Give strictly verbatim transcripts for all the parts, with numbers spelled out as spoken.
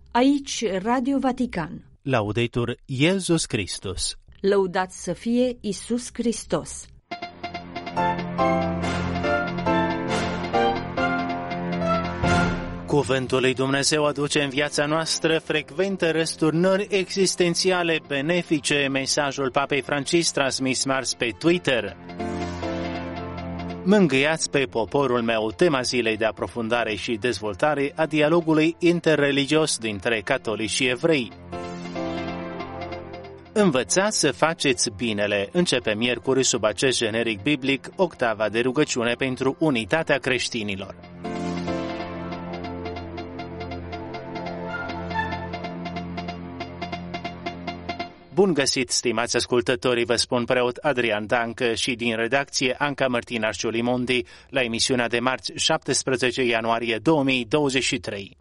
Aici Radio Vatican. Laudetur Iesus Christus. Lăudat să fie Iisus Hristos. Cuvântul lui Dumnezeu aduce în viața noastră frecvente răsturnări existențiale benefice. Mesajul Papei Francisc transmis marți pe Twitter. Mângâiați pe poporul meu, tema zilei de aprofundare și dezvoltare a dialogului interreligios dintre catolici și evrei. Învățați să faceți binele. Începe miercuri sub acest generic biblic octava de rugăciune pentru unitatea creștinilor. Bun găsit, stimați ascultătorii, vă spun preot Adrian Dancă și din redacție Anca Mărtinaș Ciolimondi la emisiunea de marți șaptesprezece ianuarie două mii douăzeci și trei.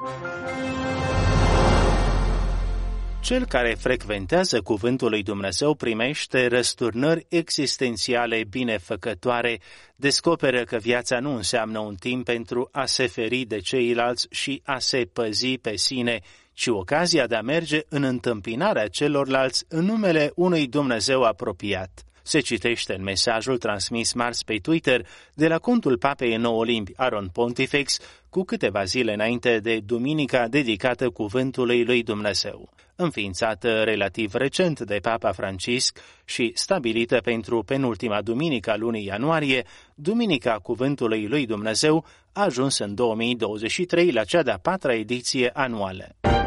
Cel care frecventează cuvântul lui Dumnezeu primește răsturnări existențiale binefăcătoare, descoperă că viața nu înseamnă un timp pentru a se feri de ceilalți și a se păzi pe sine, ci ocazia de a merge în întâmpinarea celorlalți în numele unui Dumnezeu apropiat. Se citește în mesajul transmis marți pe Twitter de la contul Papei în nouă limbi Aron Pontifex, cu câteva zile înainte de duminica dedicată cuvântului lui Dumnezeu. Înființată relativ recent de Papa Francisc și stabilită pentru penultima duminică a lunii ianuarie, Duminica Cuvântului lui Dumnezeu a ajuns în două mii douăzeci și trei la cea de-a patra ediție anuală.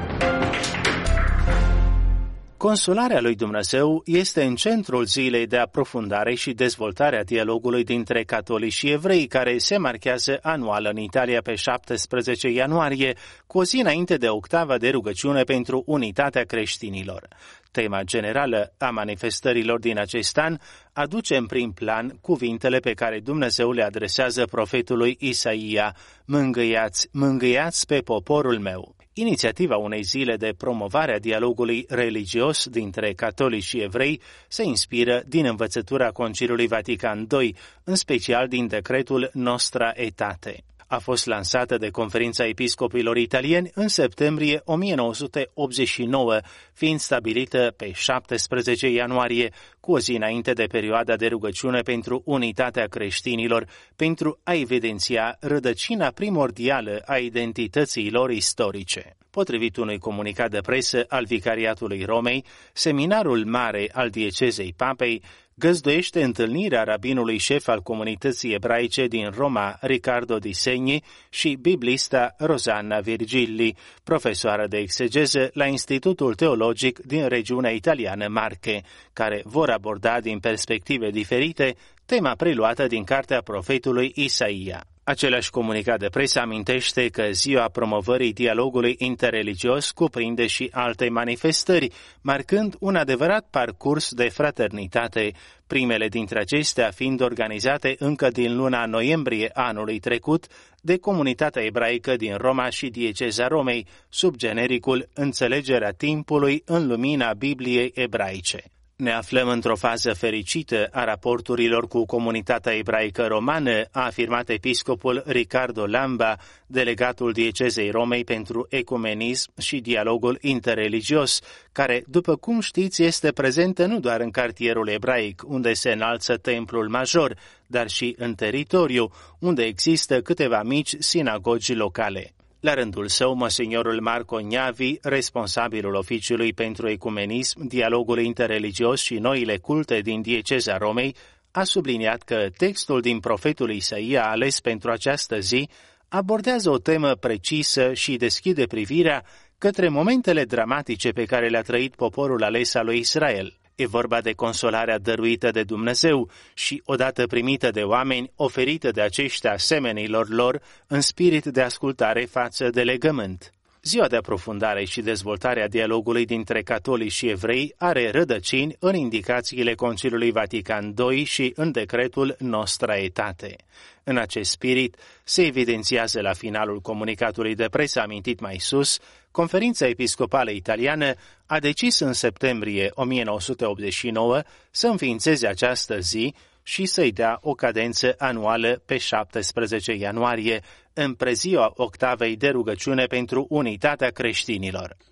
Consolarea lui Dumnezeu este în centrul zilei de aprofundare și dezvoltare a dialogului dintre catolici și evrei, care se marchează anual în Italia pe șaptesprezece ianuarie, cu o zi înainte de octava de rugăciune pentru unitatea creștinilor. Tema generală a manifestărilor din acest an aduce în prim plan cuvintele pe care Dumnezeu le adresează profetului Isaia: Mângâiați, mângâiați pe poporul meu. Inițiativa unei zile de promovare a dialogului religios dintre catolici și evrei se inspiră din învățătura Conciliului Vatican doi, în special din decretul Nostra Aetate. A fost lansată de Conferința Episcopilor Italieni în septembrie o mie nouă sute optzeci și nouă, fiind stabilită pe șaptesprezece ianuarie, cu o zi înainte de perioada de rugăciune pentru unitatea creștinilor, pentru a evidenția rădăcina primordială a identității lor istorice. Potrivit unui comunicat de presă al Vicariatului Romei, Seminarul Mare al Diecezei Papei găzduiește întâlnirea rabinului șef al comunității ebraice din Roma, Riccardo Di Segni, și biblista Rosanna Virgilli, profesoară de exegeză la Institutul Teologic din regiunea italiană Marche, care vor aborda din perspective diferite tema preluată din cartea profetului Isaia. Același comunicat de presă amintește că ziua promovării dialogului interreligios cuprinde și alte manifestări, marcând un adevărat parcurs de fraternitate, primele dintre acestea fiind organizate încă din luna noiembrie anului trecut de comunitatea ebraică din Roma și Dieceza Romei, sub genericul Înțelegerea timpului în lumina Bibliei ebraice. Ne aflăm într-o fază fericită a raporturilor cu comunitatea ebraică romană, a afirmat episcopul Riccardo Lamba, delegatul Diecezei Romei pentru ecumenism și dialogul interreligios, care, după cum știți, este prezentă nu doar în cartierul ebraic, unde se înalță templul major, dar și în teritoriu, unde există câteva mici sinagogi locale. La rândul său, monsignorul Marco Gnavi, responsabilul oficiului pentru ecumenism, dialogul interreligios și noile culte din Dieceza Romei, a subliniat că textul din profetul Isaia ales pentru această zi abordează o temă precisă și deschide privirea către momentele dramatice pe care le-a trăit poporul ales al lui Israel. E vorba de consolarea dăruită de Dumnezeu și, odată primită de oameni, oferită de aceștia semenilor lor în spirit de ascultare față de legământ. Ziua de aprofundare și dezvoltare a dialogului dintre catolici și evrei are rădăcini în indicațiile Conciliului Vatican doi și în decretul Nostra Aetate. În acest spirit se evidențiază la finalul comunicatului de presă amintit mai sus, Conferința Episcopală Italiană a decis în septembrie o mie nouă sute optzeci și nouă să înființeze această zi și să-i dea o cadență anuală pe șaptesprezece ianuarie, în preziua octavei de rugăciune pentru unitatea creștinilor.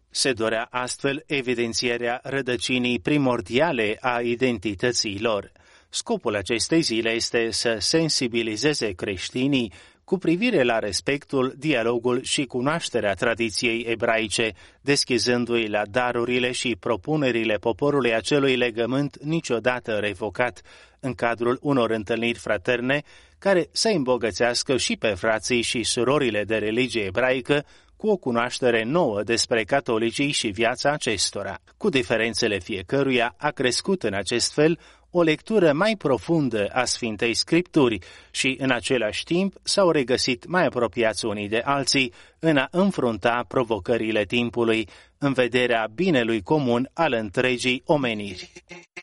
Se dorea astfel evidențierea rădăcinii primordiale a identității lor. Scopul acestei zile este să sensibilizeze creștinii cu privire la respectul, dialogul și cunoașterea tradiției ebraice, deschizându-i la darurile și propunerile poporului acelui legământ niciodată revocat, în cadrul unor întâlniri fraterne care să îmbogățească și pe frații și surorile de religie ebraică cu o cunoaștere nouă despre catolicii și viața acestora. Cu diferențele fiecăruia a crescut în acest fel o lectură mai profundă a Sfintei Scripturi și, în același timp, s-au regăsit mai apropiați unii de alții în a înfrunta provocările timpului în vederea binelui comun al întregii omeniri.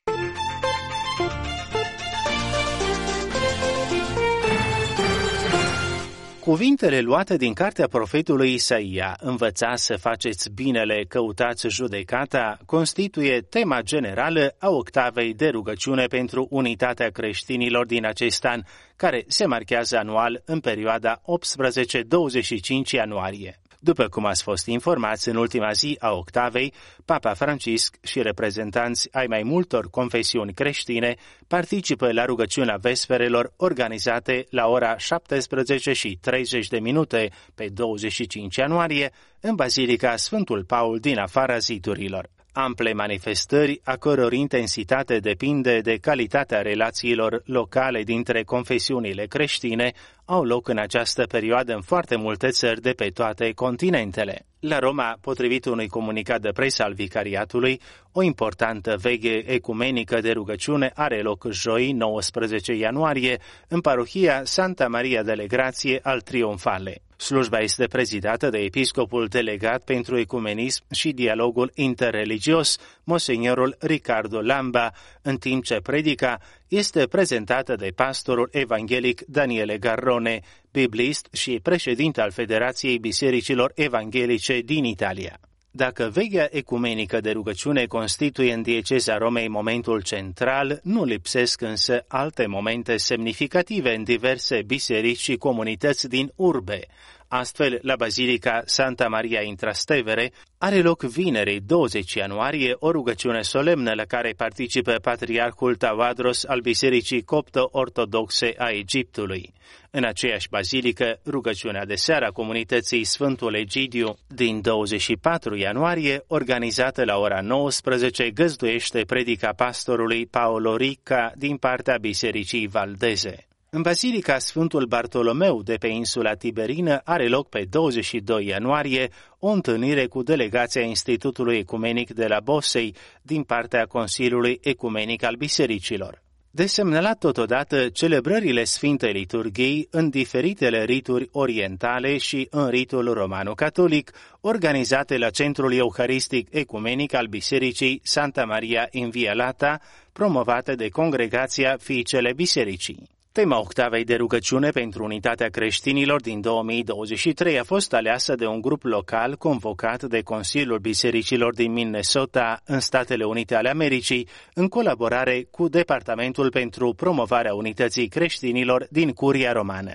Cuvintele luate din cartea profetului Isaia, învățați să faceți binele, căutați judecata, constituie tema generală a octavei de rugăciune pentru unitatea creștinilor din acest an, care se marchează anual în perioada optsprezece douăzeci și cinci ianuarie. După cum ați fost informați în ultima zi a octavei, Papa Francisc și reprezentanți ai mai multor confesiuni creștine participă la rugăciunea vesperelor organizate la ora șaptesprezece și treizeci de minute pe douăzeci și cinci ianuarie în Bazilica Sfântul Paul din afara zidurilor. Ample manifestări, a căror intensitate depinde de calitatea relațiilor locale dintre confesiunile creștine, au loc în această perioadă în foarte multe țări de pe toate continentele. La Roma, potrivit unui comunicat de presă al vicariatului, o importantă veghe ecumenică de rugăciune are loc joi, nouăsprezece ianuarie, în parohia Santa Maria delle Grazie al Trionfale. Slujba este prezidată de episcopul delegat pentru ecumenism și dialogul interreligios, monsignorul Ricardo Lamba, în timp ce predica este prezentată de pastorul evanghelic Daniele Garrone, biblist și președinte al Federației Bisericilor Evanghelice din Italia. Dacă veghea ecumenică de rugăciune constituie în dieceza Romei momentul central, nu lipsesc însă alte momente semnificative în diverse biserici și comunități din urbe. Astfel, la Bazilica Santa Maria in Trastevere are loc vineri douăzeci ianuarie o rugăciune solemnă la care participă Patriarhul Tawadros al Bisericii Copto-Ortodoxe a Egiptului. În aceeași bazilică, rugăciunea de seară a comunității Sfântul Egidiu din douăzeci și patru ianuarie, organizată la ora nouăsprezece, găzduiește predica pastorului Paolo Ricca din partea Bisericii Valdeze. În Bazilica Sfântul Bartolomeu de pe insula Tiberină are loc pe douăzeci și doi ianuarie o întâlnire cu delegația Institutului Ecumenic de la Bosei din partea Consiliului Ecumenic al Bisericilor. Desemnalat totodată celebrările Sfintei Liturghii în diferitele rituri orientale și în ritul romano-catolic, organizate la Centrul Euharistic Ecumenic al Bisericii Santa Maria in Via Lata, promovate de Congregația Fiicele Bisericii. Tema octavei de rugăciune pentru unitatea creștinilor din două mii douăzeci și trei a fost aleasă de un grup local convocat de Consiliul Bisericilor din Minnesota, în Statele Unite ale Americii, în colaborare cu Departamentul pentru Promovarea Unității Creștinilor din Curia Romană.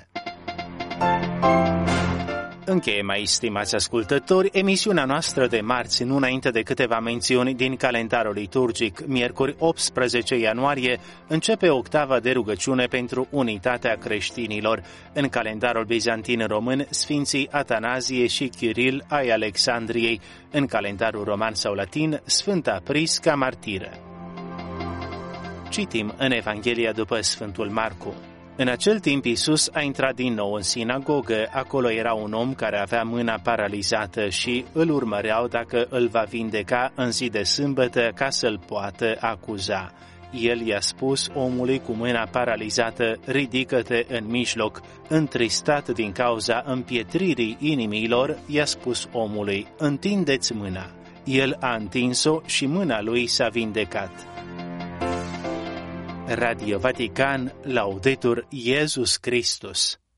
Încheiem aici, stimați ascultători, emisiunea noastră de marți, nu înainte de câteva mențiuni din calendarul liturgic. Miercuri optsprezece ianuarie începe octava de rugăciune pentru unitatea creștinilor. În calendarul bizantin român, Sfinții Atanazie și Chiril ai Alexandriei. În calendarul roman sau latin, Sfânta Prisca martiră. Citim în Evanghelia după Sfântul Marcu. În acel timp Iisus a intrat din nou în sinagogă, acolo era un om care avea mâna paralizată și îl urmăreau dacă îl va vindeca în zi de sâmbătă ca să-l poată acuza. El i-a spus omului cu mâna paralizată, ridică-te în mijloc. Întristat din cauza împietririi inimilor, i-a spus omului, întindeți mâna. El a întins-o și mâna lui s-a vindecat. Radio Vatican, Laudetur Iesus Christus.